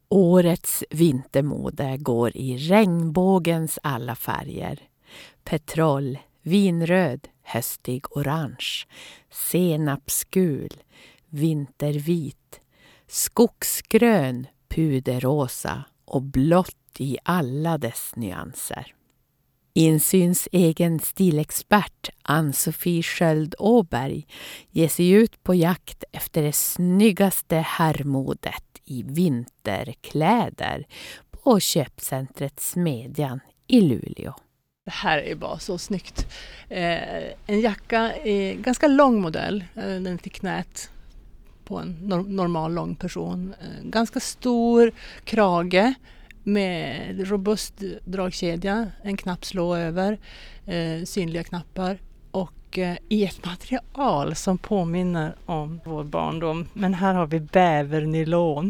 Årets vintermode går i regnbågens alla färger. Petrol, vinröd, höstig orange, senapsgul, vintervit, skogsgrön, puderrosa och blått i alla dess nyanser. Insyns egen stilexpert Ann-Sofie Sköld Åberg ger sig ut på jakt efter det snyggaste herrmodet i vinterkläder på köpcentret Smedjan i Luleå. Det här är bara så snyggt. En jacka är ganska lång modell, den är till knät på en normal lång person. Ganska stor krage med robust dragkedja, en knapp slå över, synliga knappar och i ett material som påminner om vår barndom. Men här har vi bävernylon.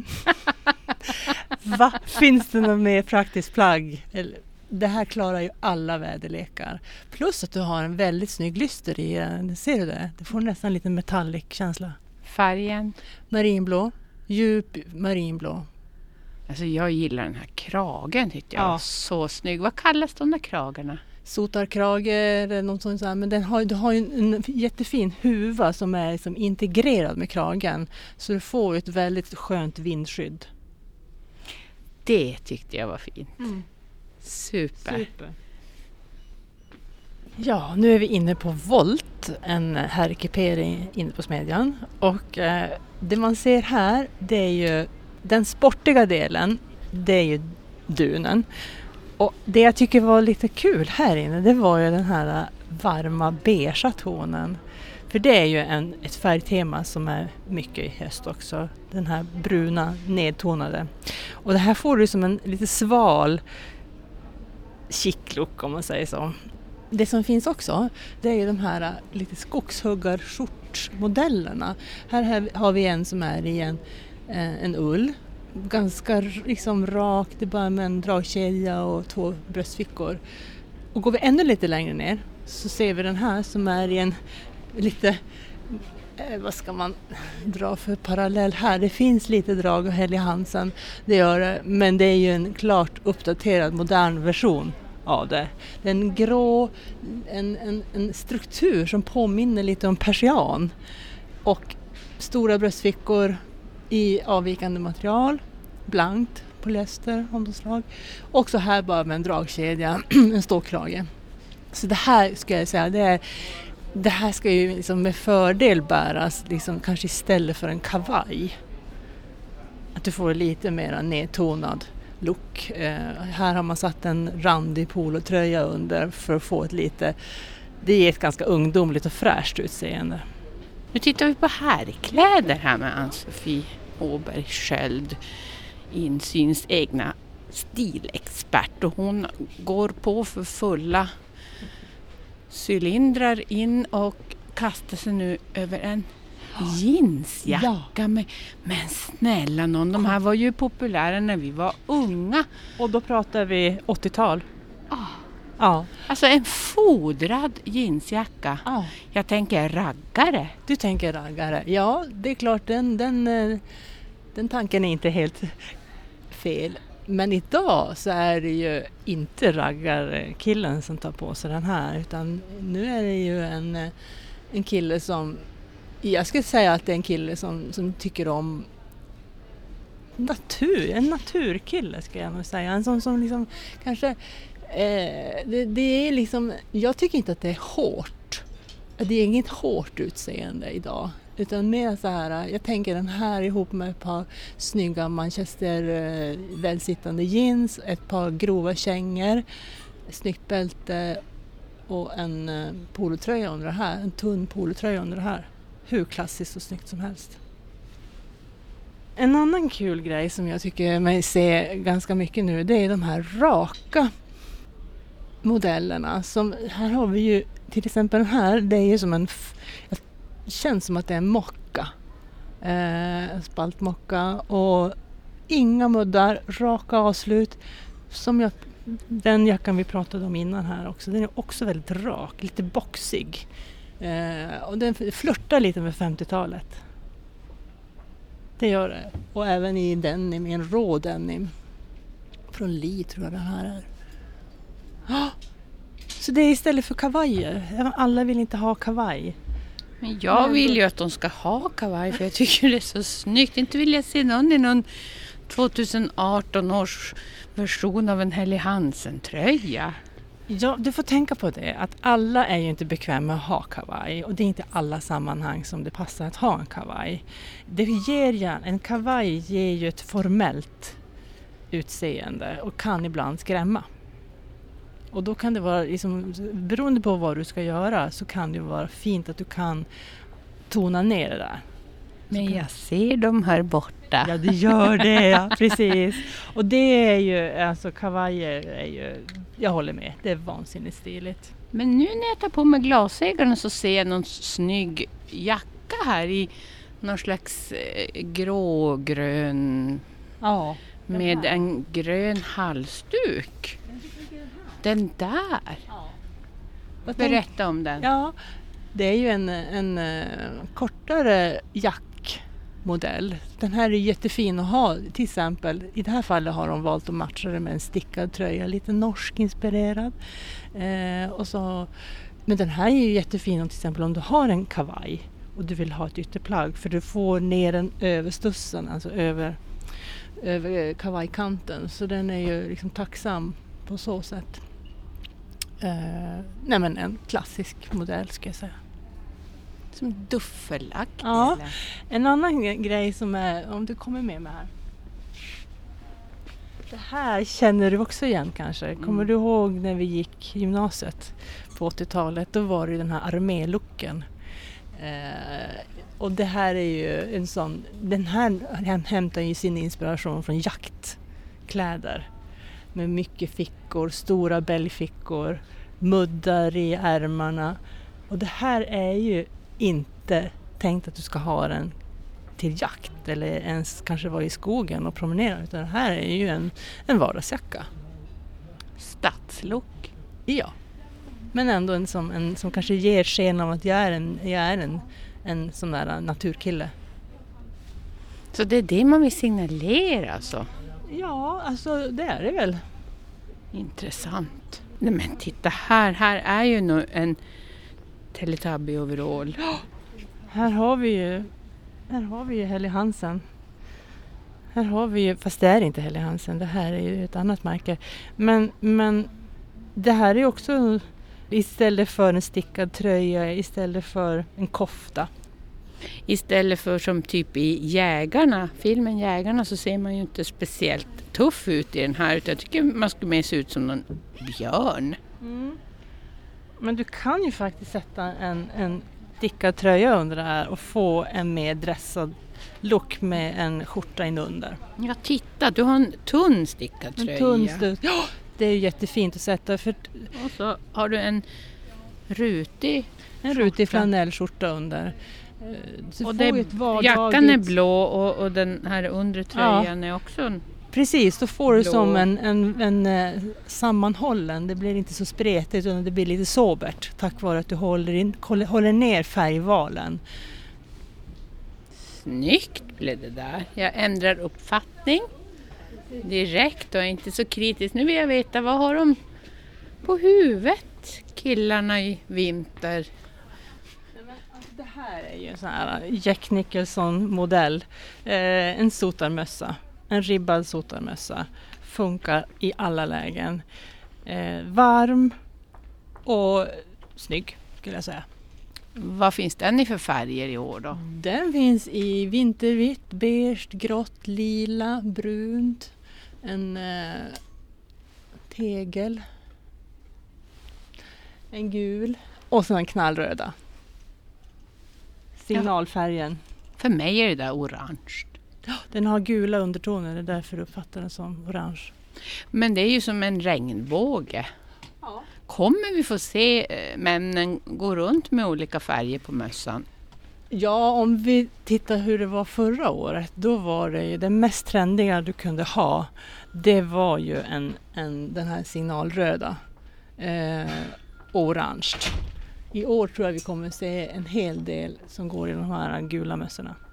Finns det något mer praktiskt plagg? Det här klarar ju alla väderlekar. Plus att du har en väldigt snygg lyster i den. Ser du det? Det får nästan en liten metallic känsla. Färgen? Marinblå. Djup marinblå. Alltså jag gillar den här kragen, tyckte jag. Ja. Så snygg. Vad kallas de där kragarna? Sotarkrage eller något sånt där. Men du har ju en jättefin huva som är liksom integrerad med kragen. Så du får ett väldigt skönt vindskydd. Det tyckte jag var fint. Mm. Super. Ja, nu är vi inne på Volt, en herrekipering inne på Smedjan. Och det man ser här, det är ju den sportiga delen, det är ju dunen. Och det jag tycker var lite kul här inne, det var ju den här varma beigea tonen. För det är ju ett färgtema som är mycket i höst också. Den här bruna nedtonade. Och det här får du som en lite sval chic look om man säger så. Det som finns också, det är ju de här lite skogshuggarskjortmodellerna. Här har vi en som är i en ull. Ganska liksom rak, det är bara med en dragkedja och 2 bröstfickor. Och går vi ännu lite längre ner så ser vi den här som är i en lite, vad ska man dra för parallell här? Det finns lite drag av Helly Hansen, det gör det, men det är ju en klart uppdaterad modern version av det. Det är en grå, en struktur som påminner lite om persian och stora bröstfickor i avvikande material, blankt, polyester, omslag. Också här bara med en dragkedja, en ståkrage. Så det här ska jag säga, det här ska ju liksom med fördel bäras liksom kanske istället för en kavaj. Att du får lite mer nedtonad look. Här har man satt en randig polotröja under för att få ett lite, det ger ett ganska ungdomligt och fräscht utseende. Nu tittar vi på herrkläder här med Ann-Sofie Åberg Sköld, Insyns egna stilexpert, och hon går på för fulla cylindrar in och kastar sig nu över en jeansjacka. Ja. Men snälla någon, de här var ju populära när vi var unga. Och då pratar vi 80-tal. Ja. Alltså en fodrad jeansjacka. Jag tänker raggare. Du tänker raggare. Ja, det är klart, den tanken är inte helt fel. Men idag så är det ju inte raggarkillen som tar på sig den här, utan nu är det ju en kille som, jag skulle säga att det är en kille som tycker om en naturkille ska jag nog säga. En sån som liksom kanske det är liksom, jag tycker inte att det är hårt. Det är inget hårt utseende idag. Utan mer så här, jag tänker den här ihop med ett par snygga Manchester välsittande jeans, ett par grova kängor, snyggt bälte och en polotröja under det här. En tunn polotröja under det här. Hur klassiskt och snyggt som helst. En annan kul grej som jag tycker mig se ganska mycket nu, det är de här raka modellerna. Som, här har vi ju till exempel den här, det är ju som det känns som att det är en mocka. En spaltmocka och inga muddar, raka avslut. Den jackan vi pratade om innan här också, den är också väldigt rak, lite boxig. Och den flörtar lite med 50-talet. Det gör det. Och även i denim, i en rå denim. Från Lee tror jag den här är. Oh! Så det är istället för kavajer. Alla vill inte ha kavaj. Men jag vill ju att de ska ha kavaj för jag tycker det är så snyggt. Inte vill jag se någon i någon 2018 års version av en Helly Hansen-tröja. Ja, du får tänka på det. Att alla är ju inte bekväma med att ha kavaj. Och det är inte alla sammanhang som det passar att ha en kavaj. En kavaj ger ju ett formellt utseende och kan ibland skrämma. Och då kan det vara, liksom, beroende på vad du ska göra så kan det vara fint att du kan tona ner det där. Men jag ser dem här borta. Ja, det gör det, ja, precis. Och det är ju, alltså kavajer är ju, jag håller med, det är vansinnigt stiligt. Men nu när jag tar på mig glasögonen så ser jag någon snygg jacka här i någon slags grågrön Ja. med en grön halsduk. Den där. Ja. Berätta om den. Ja, det är ju en kortare jackmodell. Den här är jättefin att ha. Till exempel, i det här fallet har de valt att matcha det med en stickad tröja. Lite norsk-inspirerad. Men den här är ju jättefin om till exempel om du har en kavaj och du vill ha ett ytterplagg. För du får ner den över stussen, alltså över kavajkanten. Så den är ju liksom tacksam på så sätt. Nej men en klassisk modell ska jag säga. Som duffellack. Ja, eller? en annan grej som är, om du kommer med mig här. Det här känner du också igen kanske. Kommer du ihåg när vi gick gymnasiet på 80-talet? Då var det den här armélooken. Och det här är ju en sån, den här hämtar ju sin inspiration från jaktkläder. Med mycket fickor, stora bälgfickor, muddar i ärmarna. Och det här är ju inte tänkt att du ska ha den till jakt eller ens kanske vara i skogen och promenera. Utan det här är ju en vardagsjacka. Stadslook. Ja, men ändå en som kanske ger sken av att jag är en sån där naturkille. Så det är det man vill signalera alltså? Ja, alltså det är det väl. Intressant. Nej men titta här är ju nu en Teletubby overall. Här har vi ju Helly Hansen. Här har vi ju, fast det är inte Helly Hansen, det här är ju ett annat märke. Men det här är också istället för en stickad tröja, istället för en kofta. Istället för som typ i filmen Jägarna så ser man ju inte speciellt tuff ut i den här utan jag tycker man skulle mer se ut som någon björn. Mm. Men du kan ju faktiskt sätta en stickad tröja under det här och få en mer dressad look med en skjorta inunder. Ja titta, du har en tunn stickad tröja. En tunn stuk. Ja, det är ju jättefint att sätta. Och så har du en rutig flanellskjorta under. Så och jackan är blå och den här undre tröjan är också en precis, då får du blå. som en sammanhållen. Det blir inte så spretigt utan det blir lite sobert tack vare att du håller ner färgvalen. Snyggt blev det där. Jag ändrar uppfattning direkt och är inte så kritisk. Nu vill jag veta, vad har de på huvudet, killarna i vinter? Det här är ju en sån här Jack Nicholson-modell. En sotarmössa. En ribbad sotarmössa. Funkar i alla lägen. Varm och snygg skulle jag säga. Vad finns den i för färger i år då? Den finns i vintervitt, beige, grått, lila, brunt. En tegel. En gul. Och så en knallröda. Signalfärgen. För mig är det där orange. Den har gula undertoner, det är därför du uppfattar den som orange. Men det är ju som en regnbåge. Ja. Kommer vi få se männen gå runt med olika färger på mössan? Ja, om vi tittar hur det var förra året, då var det ju det mest trendiga du kunde ha. Det var ju den här signalröda. Orange. I år tror jag vi kommer se en hel del som går i de här gula mössorna.